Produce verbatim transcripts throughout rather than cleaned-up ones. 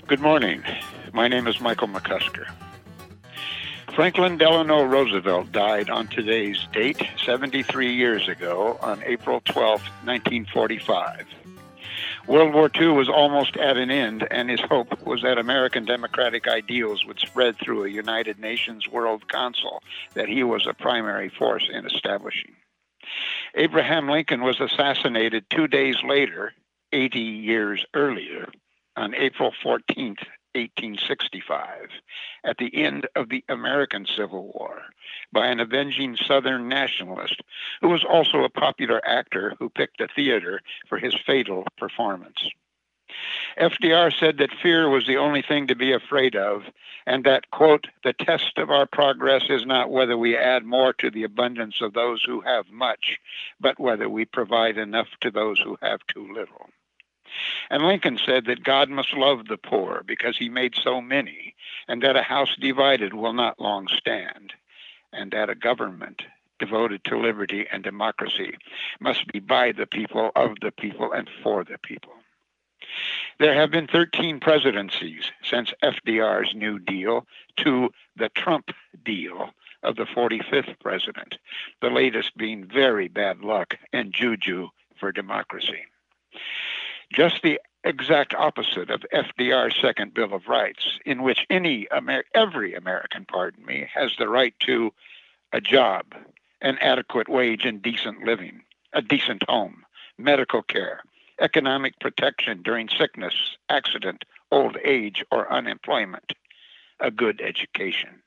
Good morning. My name is Michael McCusker. Franklin Delano Roosevelt died on today's date seventy-three years ago on April twelfth, nineteen forty-five. World War Two was almost at an end, and his hope was that American democratic ideals would spread through a United Nations World Council that he was a primary force in establishing. Abraham Lincoln was assassinated two days later, eighty years earlier, on April fourteenth, eighteen sixty-five, at the end of the American Civil War, by an avenging Southern nationalist who was also a popular actor who picked a theater for his fatal performance. F D R said that fear was the only thing to be afraid of, and that, quote, the test of our progress is not whether we add more to the abundance of those who have much, but whether we provide enough to those who have too little. And Lincoln said that God must love the poor because he made so many, and that a house divided will not long stand, and that a government devoted to liberty and democracy must be by the people, of the people, and for the people. There have been thirteen presidencies since F D R's New Deal to the Trump deal of the forty-fifth president, the latest being very bad luck and juju for democracy. Just the exact opposite of F D R's second Bill of Rights, in which any Amer- every American, pardon me, has the right to a job, an adequate wage and decent living, a decent home, medical care, economic protection during sickness, accident, old age, or unemployment, a good education.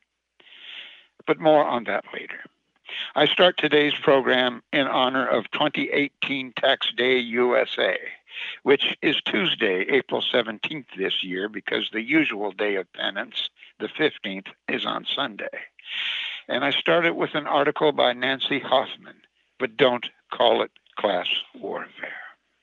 But more on that later. I start today's program in honor of twenty eighteen Tax Day U S A, which is Tuesday, April seventeenth this year, because the usual day of penance, the fifteenth, is on Sunday. And I started with an article by Nancy Hoffman, but don't call it class warfare.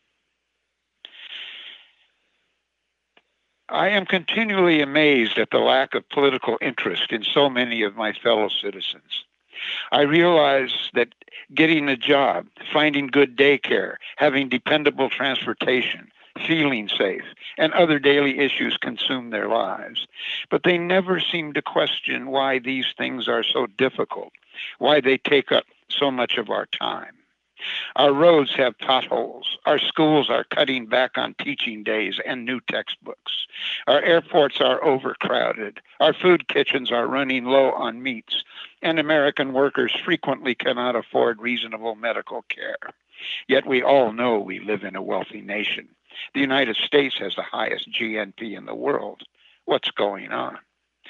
I am continually amazed at the lack of political interest in so many of my fellow citizens. I realize that getting a job, finding good daycare, having dependable transportation, feeling safe, and other daily issues consume their lives. But they never seem to question why these things are so difficult, why they take up so much of our time. Our roads have potholes. Our schools are cutting back on teaching days and new textbooks. Our airports are overcrowded. Our food kitchens are running low on meats. And American workers frequently cannot afford reasonable medical care. Yet we all know we live in a wealthy nation. The United States has the highest G N P in the world. What's going on?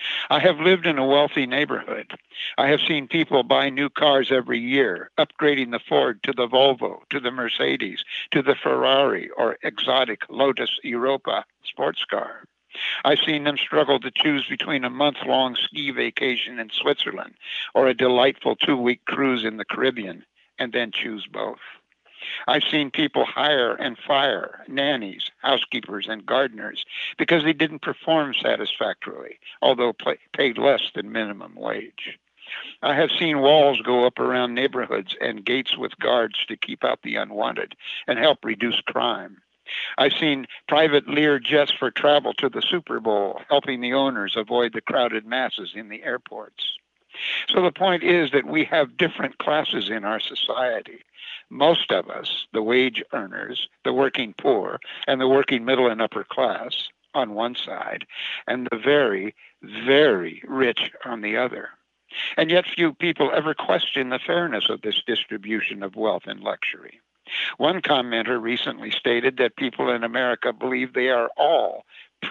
I have lived in a wealthy neighborhood. I have seen people buy new cars every year, upgrading the Ford to the Volvo, to the Mercedes, to the Ferrari or exotic Lotus Europa sports car. I've seen them struggle to choose between a month-long ski vacation in Switzerland or a delightful two-week cruise in the Caribbean, and then choose both. I've seen people hire and fire nannies, housekeepers, and gardeners because they didn't perform satisfactorily, although pay, paid less than minimum wage. I have seen walls go up around neighborhoods and gates with guards to keep out the unwanted and help reduce crime. I've seen private Lear jets for travel to the Super Bowl, helping the owners avoid the crowded masses in the airports. So the point is that we have different classes in our society. Most of us, the wage earners, the working poor, and the working middle and upper class on one side, and the very, very rich on the other. And yet few people ever question the fairness of this distribution of wealth and luxury. One commenter recently stated that people in America believe they are all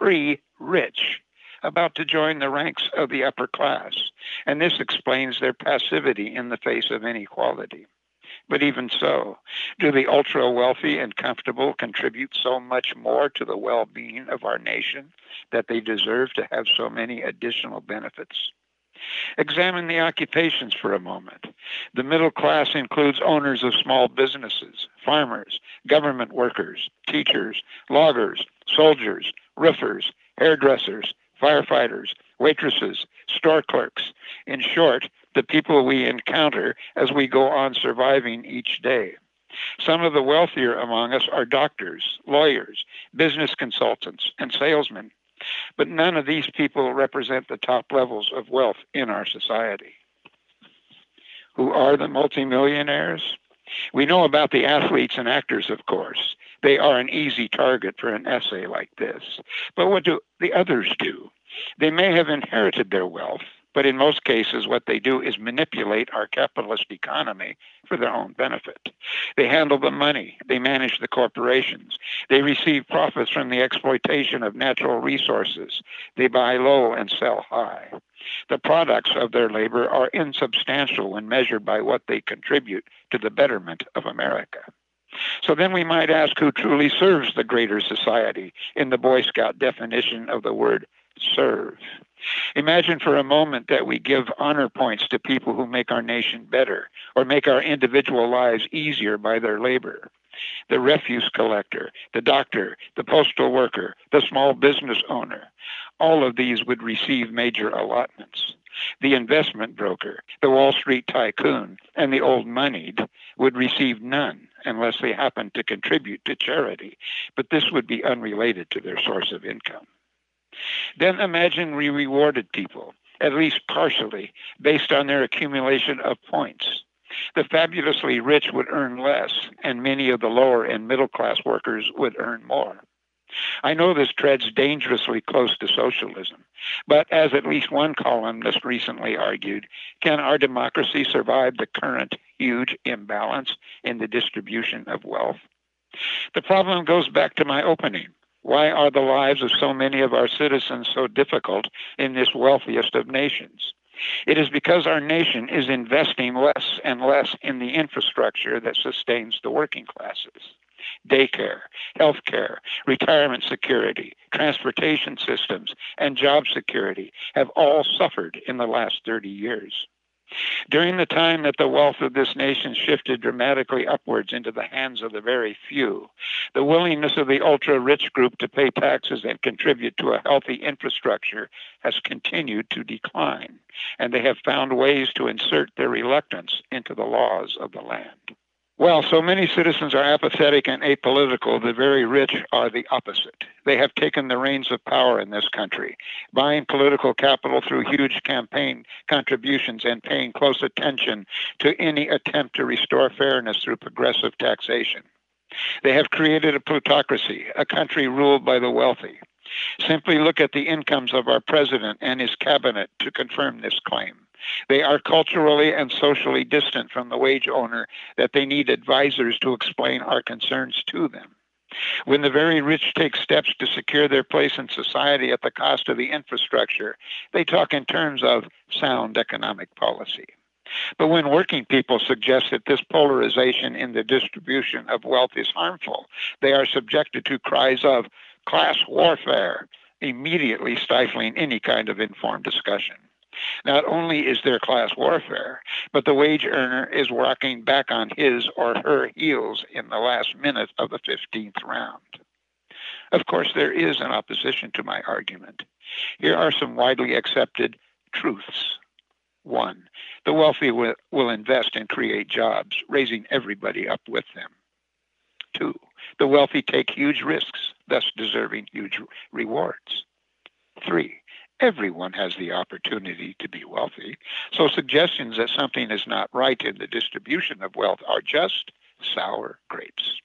pre-rich, about to join the ranks of the upper class, and this explains their passivity in the face of inequality. But even so, do the ultra-wealthy and comfortable contribute so much more to the well-being of our nation that they deserve to have so many additional benefits? Examine the occupations for a moment. The middle class includes owners of small businesses, farmers, government workers, teachers, loggers, soldiers, roofers, hairdressers, firefighters, waitresses, store clerks. In short, the people we encounter as we go on surviving each day. Some of the wealthier among us are doctors, lawyers, business consultants, and salesmen. But none of these people represent the top levels of wealth in our society. Who are the multimillionaires? We know about the athletes and actors, of course. They are an easy target for an essay like this. But what do the others do? They may have inherited their wealth, but in most cases, what they do is manipulate our capitalist economy for their own benefit. They handle the money. They manage the corporations. They receive profits from the exploitation of natural resources. They buy low and sell high. The products of their labor are insubstantial when measured by what they contribute to the betterment of America. So then we might ask who truly serves the greater society in the Boy Scout definition of the word serve. Imagine for a moment that we give honor points to people who make our nation better or make our individual lives easier by their labor. The refuse collector, the doctor, the postal worker, the small business owner, all of these would receive major allotments. The investment broker, the Wall Street tycoon, and the old moneyed would receive none unless they happened to contribute to charity, but this would be unrelated to their source of income. Then imagine we rewarded people, at least partially, based on their accumulation of points. The fabulously rich would earn less, and many of the lower and middle class workers would earn more. I know this treads dangerously close to socialism, but as at least one columnist recently argued, can our democracy survive the current huge imbalance in the distribution of wealth? The problem goes back to my opening. Why are the lives of so many of our citizens so difficult in this wealthiest of nations? It is because our nation is investing less and less in the infrastructure that sustains the working classes. Daycare, healthcare, retirement security, transportation systems, and job security have all suffered in the last thirty years. During the time that the wealth of this nation shifted dramatically upwards into the hands of the very few, the willingness of the ultra-rich group to pay taxes and contribute to a healthy infrastructure has continued to decline, and they have found ways to insert their reluctance into the laws of the land. Well, so many citizens are apathetic and apolitical. The very rich are the opposite. They have taken the reins of power in this country, buying political capital through huge campaign contributions and paying close attention to any attempt to restore fairness through progressive taxation. They have created a plutocracy, a country ruled by the wealthy. Simply look at the incomes of our president and his cabinet to confirm this claim. They are culturally and socially distant from the wage owner that they need advisors to explain our concerns to them. When the very rich take steps to secure their place in society at the cost of the infrastructure, they talk in terms of sound economic policy. But when working people suggest that this polarization in the distribution of wealth is harmful, they are subjected to cries of class warfare, immediately stifling any kind of informed discussion. Not only is there class warfare, but the wage earner is walking back on his or her heels in the last minute of the fifteenth round. Of course, there is an opposition to my argument. Here are some widely accepted truths. One, the wealthy will, will invest and create jobs, raising everybody up with them. Two, the wealthy take huge risks, thus deserving huge rewards. Three, everyone has the opportunity to be wealthy, so suggestions that something is not right in the distribution of wealth are just sour grapes.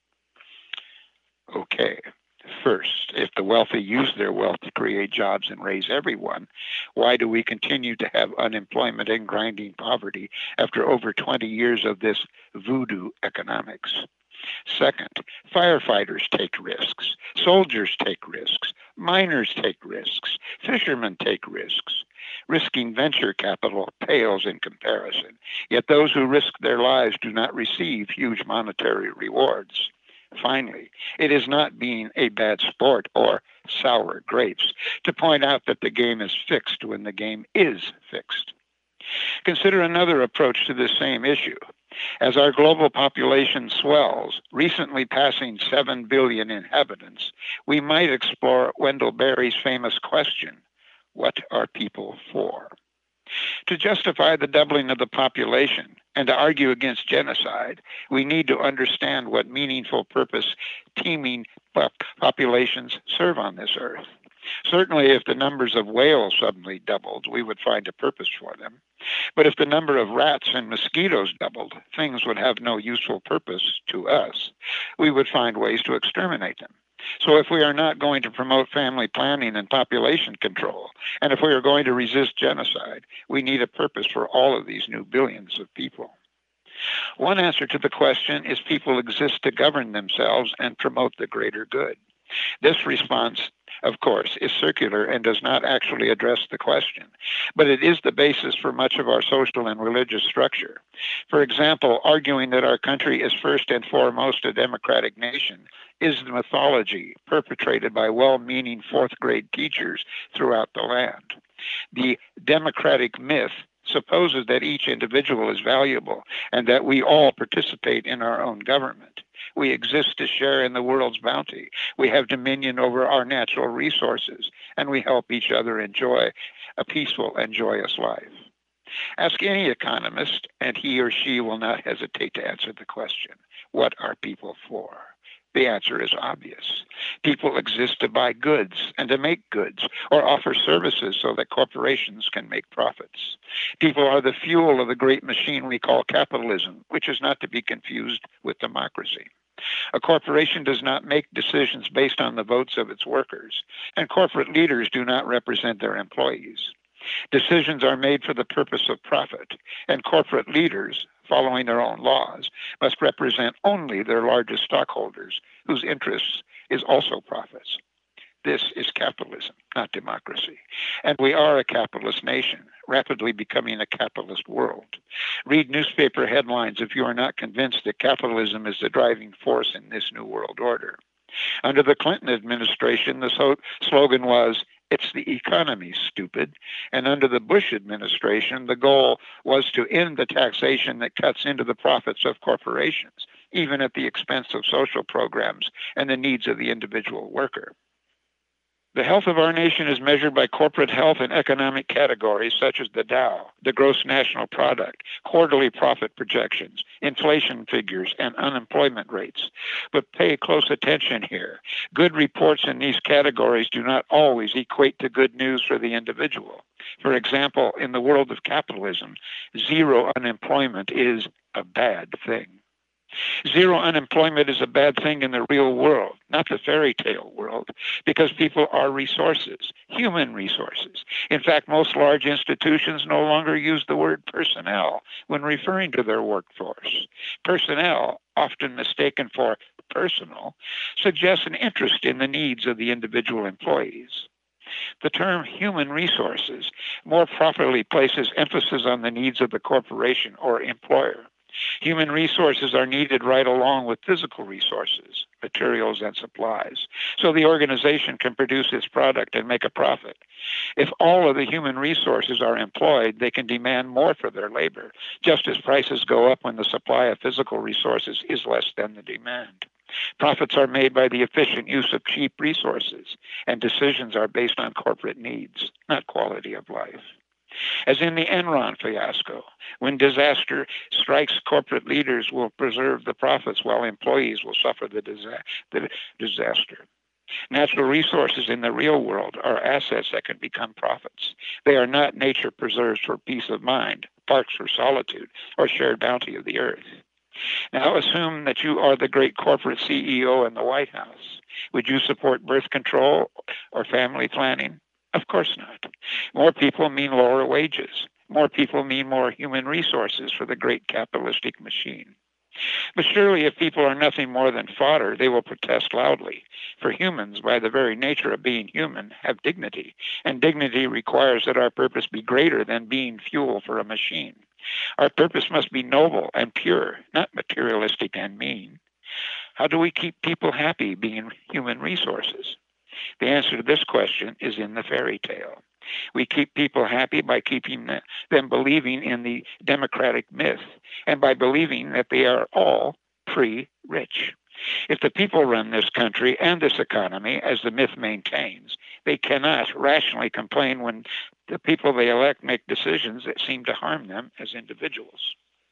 Okay, first, if the wealthy use their wealth to create jobs and raise everyone, why do we continue to have unemployment and grinding poverty after over twenty years of this voodoo economics? Second, firefighters take risks, soldiers take risks, miners take risks, fishermen take risks. Risking venture capital pales in comparison, yet those who risk their lives do not receive huge monetary rewards. Finally, it is not being a bad sport or sour grapes to point out that the game is fixed when the game is fixed. Consider another approach to this same issue. As our global population swells, recently passing seven billion inhabitants, we might explore Wendell Berry's famous question, what are people for? To justify the doubling of the population and to argue against genocide, we need to understand what meaningful purpose teeming populations serve on this earth. Certainly, if the numbers of whales suddenly doubled, we would find a purpose for them. But if the number of rats and mosquitoes doubled, things would have no useful purpose to us. We would find ways to exterminate them. So if we are not going to promote family planning and population control, and if we are going to resist genocide, we need a purpose for all of these new billions of people. One answer to the question is people exist to govern themselves and promote the greater good. This response, of course, is circular and does not actually address the question, but it is the basis for much of our social and religious structure. For example, arguing that our country is first and foremost a democratic nation is the mythology perpetrated by well-meaning fourth-grade teachers throughout the land. The democratic myth supposes that each individual is valuable and that we all participate in our own government. We exist to share in the world's bounty. We have dominion over our natural resources, and we help each other enjoy a peaceful and joyous life. Ask any economist, and he or she will not hesitate to answer the question, what are people for? The answer is obvious. People exist to buy goods and to make goods or offer services so that corporations can make profits. People are the fuel of the great machine we call capitalism, which is not to be confused with democracy. A corporation does not make decisions based on the votes of its workers, and corporate leaders do not represent their employees. Decisions are made for the purpose of profit, and corporate leaders, following their own laws, must represent only their largest stockholders, whose interests is also profits. This is capitalism, not democracy. And we are a capitalist nation, rapidly becoming a capitalist world. Read newspaper headlines if you are not convinced that capitalism is the driving force in this new world order. Under the Clinton administration, the so- slogan was, "It's the economy, stupid." And under the Bush administration, the goal was to end the taxation that cuts into the profits of corporations, even at the expense of social programs and the needs of the individual worker. The health of our nation is measured by corporate health and economic categories such as the Dow, the gross national product, quarterly profit projections, inflation figures, and unemployment rates. But pay close attention here. Good reports in these categories do not always equate to good news for the individual. For example, in the world of capitalism, zero unemployment is a bad thing. Zero unemployment is a bad thing in the real world, not the fairy tale world, because people are resources, human resources. In fact, most large institutions no longer use the word personnel when referring to their workforce. Personnel, often mistaken for personal, suggests an interest in the needs of the individual employees. The term human resources more properly places emphasis on the needs of the corporation or employer. Human resources are needed right along with physical resources, materials, and supplies, so the organization can produce its product and make a profit. If all of the human resources are employed, they can demand more for their labor, just as prices go up when the supply of physical resources is less than the demand. Profits are made by the efficient use of cheap resources, and decisions are based on corporate needs, not quality of life. As in the Enron fiasco, when disaster strikes, corporate leaders will preserve the profits while employees will suffer the, disa- the disaster. Natural resources in the real world are assets that can become profits. They are not nature preserves for peace of mind, parks for solitude, or shared bounty of the earth. Now assume that you are the great corporate C E O in the White House. Would you support birth control or family planning? Of course not. More people mean lower wages. More people mean more human resources for the great capitalistic machine. But surely if people are nothing more than fodder, they will protest loudly. For humans, by the very nature of being human, have dignity, and dignity requires that our purpose be greater than being fuel for a machine. Our purpose must be noble and pure, not materialistic and mean. How do we keep people happy being human resources? The answer to this question is in the fairy tale. We keep people happy by keeping them believing in the democratic myth and by believing that they are all pre-rich. If the people run this country and this economy, as the myth maintains, they cannot rationally complain when the people they elect make decisions that seem to harm them as individuals.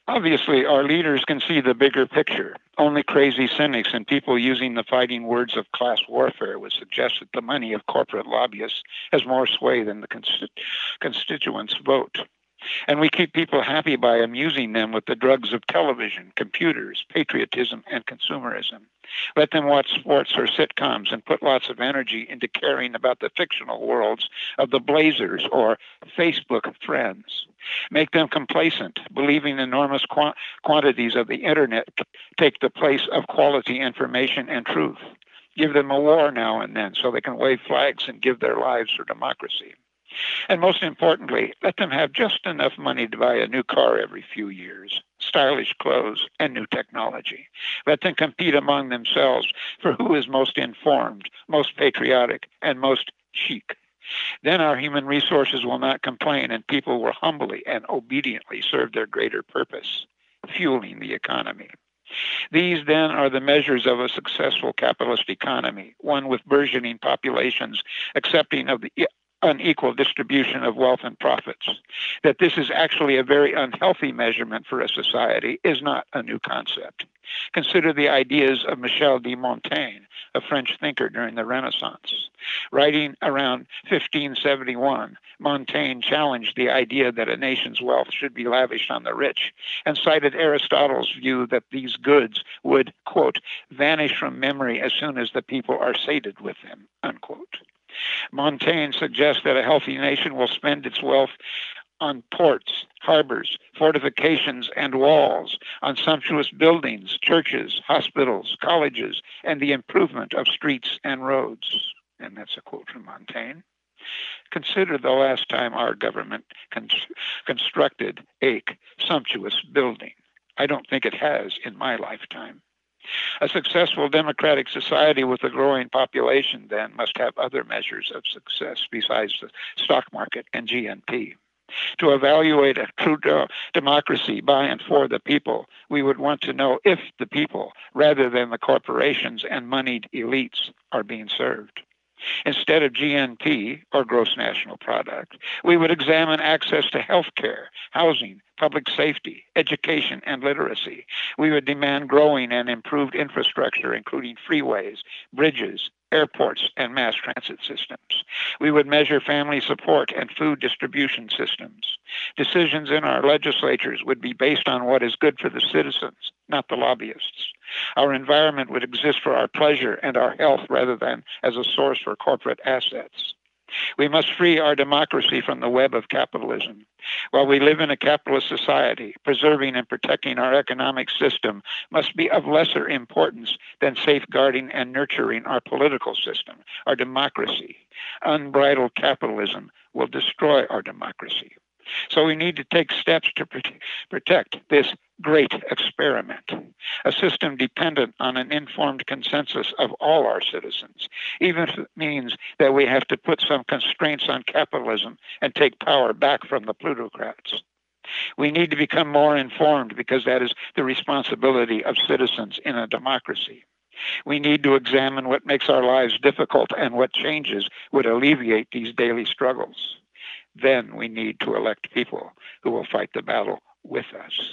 Obviously, our leaders can see the bigger picture. Only crazy cynics and people using the fighting words of class warfare would suggest that the money of corporate lobbyists has more sway than the consti- constituents' vote. And we keep people happy by amusing them with the drugs of television, computers, patriotism, and consumerism. Let them watch sports or sitcoms and put lots of energy into caring about the fictional worlds of the Blazers or Facebook friends. Make them complacent, believing enormous qu- quantities of the internet take the place of quality information and truth. Give them a war now and then so they can wave flags and give their lives for democracy. And most importantly, let them have just enough money to buy a new car every few years, stylish clothes, and new technology. Let them compete among themselves for who is most informed, most patriotic, and most chic. Then our human resources will not complain, and people will humbly and obediently serve their greater purpose, fueling the economy. These, then, are the measures of a successful capitalist economy, one with burgeoning populations accepting of the unequal distribution of wealth and profits. That this is actually a very unhealthy measurement for a society is not a new concept. Consider the ideas of Michel de Montaigne, a French thinker during the Renaissance. Writing around fifteen seventy-one, Montaigne challenged the idea that a nation's wealth should be lavished on the rich and cited Aristotle's view that these goods would, quote, vanish from memory as soon as the people are sated with them, unquote. Montaigne suggests that a healthy nation will spend its wealth on ports, harbors, fortifications, and walls, on sumptuous buildings, churches, hospitals, colleges, and the improvement of streets and roads. And that's a quote from Montaigne. Consider the last time our government con- constructed a sumptuous building. I don't think it has in my lifetime. A successful democratic society with a growing population, then, must have other measures of success besides the stock market and G N P. To evaluate a true de- democracy by and for the people, we would want to know if the people, rather than the corporations and moneyed elites, are being served. Instead of G N P, or gross national product, we would examine access to health care, housing, public safety, education, and literacy. We would demand growing and improved infrastructure, including freeways, bridges, airports, and mass transit systems. We would measure family support and food distribution systems. Decisions in our legislatures would be based on what is good for the citizens, not the lobbyists. Our environment would exist for our pleasure and our health rather than as a source for corporate assets. We must free our democracy from the web of capitalism. While we live in a capitalist society, preserving and protecting our economic system must be of lesser importance than safeguarding and nurturing our political system, our democracy. Unbridled capitalism will destroy our democracy. So we need to take steps to protect this great experiment, a system dependent on an informed consensus of all our citizens, even if it means that we have to put some constraints on capitalism and take power back from the plutocrats. We need to become more informed because that is the responsibility of citizens in a democracy. We need to examine what makes our lives difficult and what changes would alleviate these daily struggles. Then we need to elect people who will fight the battle with us.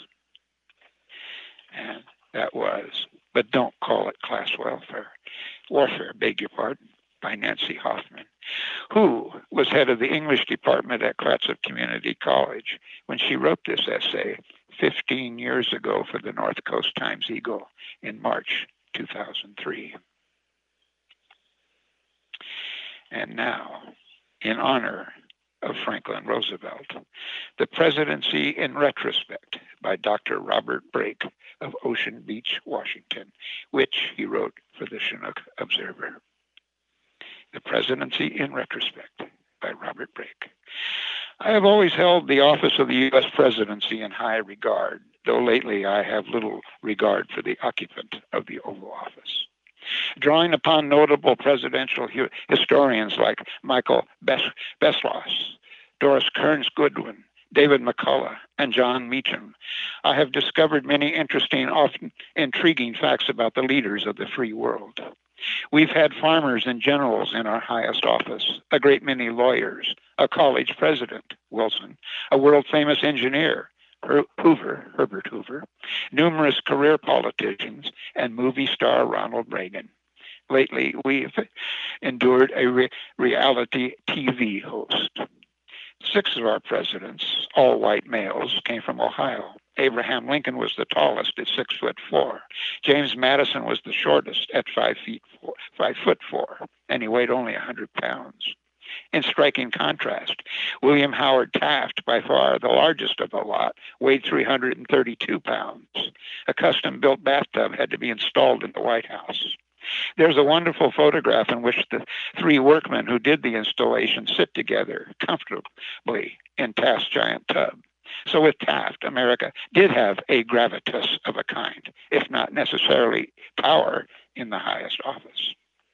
And that was, but don't call it class welfare, warfare, beg your pardon, by Nancy Hoffman, who was head of the English department at Clatsop Community College when she wrote this essay fifteen years ago for the North Coast Times-Eagle in March two thousand three. And now, in honor of Franklin Roosevelt, The Presidency in Retrospect by Doctor Robert Brake of Ocean Beach, Washington, which he wrote for the Chinook Observer. The Presidency in Retrospect by Robert Brake. I have always held the office of the U S presidency in high regard, though lately I have little regard for the occupant of the Oval Office. Drawing upon notable presidential hu- historians like Michael Bes- Beschloss, Doris Kearns Goodwin, David McCullough, and John Meacham, I have discovered many interesting, often intriguing facts about the leaders of the free world. We've had farmers and generals in our highest office, a great many lawyers, a college president, Wilson, a world-famous engineer, Hoover, Herbert Hoover, numerous career politicians, and movie star Ronald Reagan. Lately, we've endured a re- reality T V host. Six of our presidents, all white males, came from Ohio. Abraham Lincoln was the tallest at six foot four. James Madison was the shortest at five feet four, five foot four, and he weighed only a hundred pounds. In striking contrast, William Howard Taft, by far the largest of the lot, weighed three hundred thirty-two pounds. A custom-built bathtub had to be installed in the White House. There's a wonderful photograph in which the three workmen who did the installation sit together comfortably in Taft's giant tub. So with Taft, America did have a gravitas of a kind, if not necessarily power, in the highest office.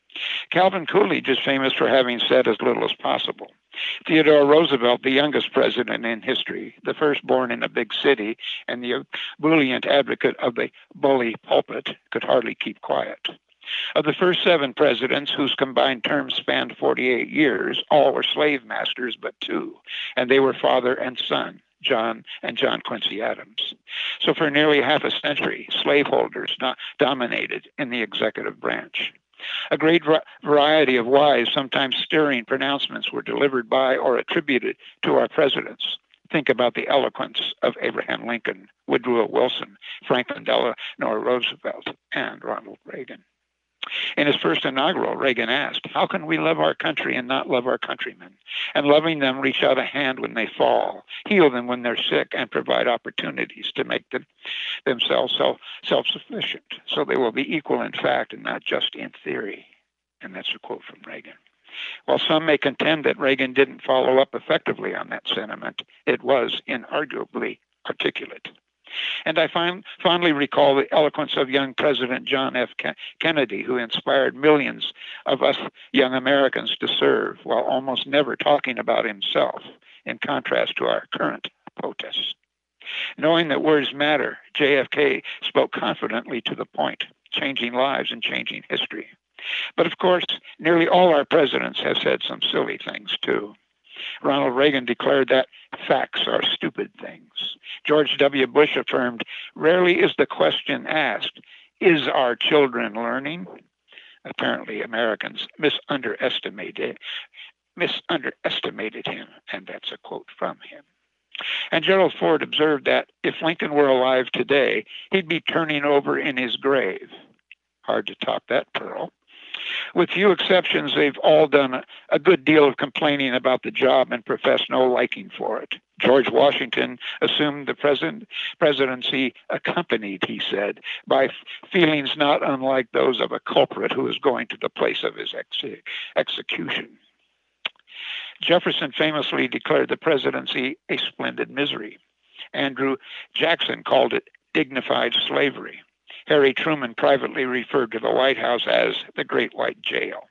Calvin Coolidge is famous for having said as little as possible. Theodore Roosevelt, the youngest president in history, the first born in a big city, and the ebullient advocate of the bully pulpit, could hardly keep quiet. Of the first seven presidents, whose combined terms spanned forty-eight years, all were slave masters but two, and they were father and son, John and John Quincy Adams. So for nearly half a century, slaveholders do- dominated in the executive branch. A great variety of wise, sometimes stirring pronouncements were delivered by or attributed to our presidents. Think about the eloquence of Abraham Lincoln, Woodrow Wilson, Franklin Delano Roosevelt, and Ronald Reagan. In his first inaugural, Reagan asked, "How can we love our country and not love our countrymen? And loving them, reach out a hand when they fall, heal them when they're sick, and provide opportunities to make them themselves self, self-sufficient, so they will be equal in fact and not just in theory." And that's a quote from Reagan. While some may contend that Reagan didn't follow up effectively on that sentiment, it was inarguably articulate. And I find, fondly recall the eloquence of young President John F. Kennedy, who inspired millions of us young Americans to serve while almost never talking about himself, in contrast to our current POTUS. Knowing that words matter, J F K spoke confidently to the point, changing lives and changing history. But of course, nearly all our presidents have said some silly things too. Ronald Reagan declared that facts are stupid things. George W. Bush affirmed, "Rarely is the question asked, is our children learning?" Apparently, Americans misunderestimated, misunderestimated him, and that's a quote from him. And Gerald Ford observed that if Lincoln were alive today, he'd be turning over in his grave. Hard to top that pearl. With few exceptions, they've all done a, a good deal of complaining about the job and profess no liking for it. George Washington assumed the president, presidency accompanied, he said, by feelings not unlike those of a culprit who is going to the place of his ex- execution. Jefferson famously declared the presidency a splendid misery. Andrew Jackson called it dignified slavery. Harry Truman privately referred to the White House as the Great White Jail.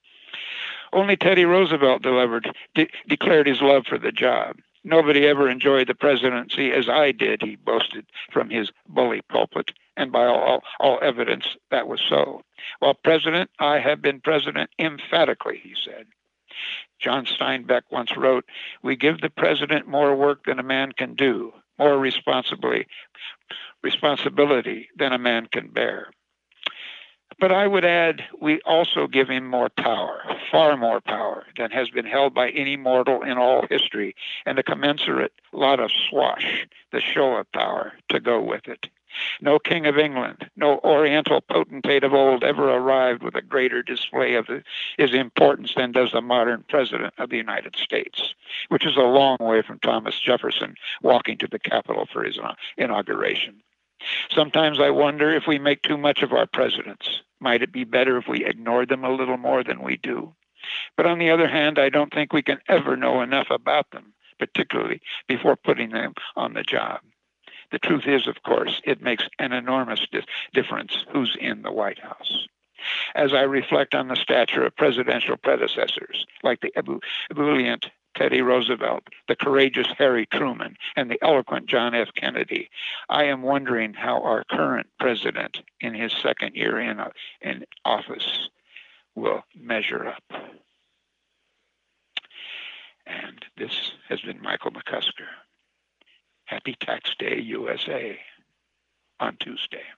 Only Teddy Roosevelt delivered, de- declared his love for the job. Nobody ever enjoyed the presidency as I did, he boasted from his bully pulpit, and by all, all evidence that was so. While president, I have been president emphatically, he said. John Steinbeck once wrote, "We give the president more work than a man can do, more responsibly, responsibility than a man can bear." But I would add, we also give him more power, far more power than has been held by any mortal in all history, and a commensurate lot of swash, the show of power, to go with it. No king of England, no oriental potentate of old ever arrived with a greater display of his importance than does the modern president of the United States, which is a long way from Thomas Jefferson walking to the Capitol for his inauguration. Sometimes I wonder if we make too much of our presidents. Might it be better if we ignored them a little more than we do? But on the other hand, I don't think we can ever know enough about them, particularly before putting them on the job. The truth is, of course, it makes an enormous di- difference who's in the White House. As I reflect on the stature of presidential predecessors, like the ebu- ebullient Teddy Roosevelt, the courageous Harry Truman, and the eloquent John F. Kennedy, I am wondering how our current president in his second year in, uh, in office will measure up. And this has been Michael McCusker. Happy Tax Day, U S A, on Tuesday.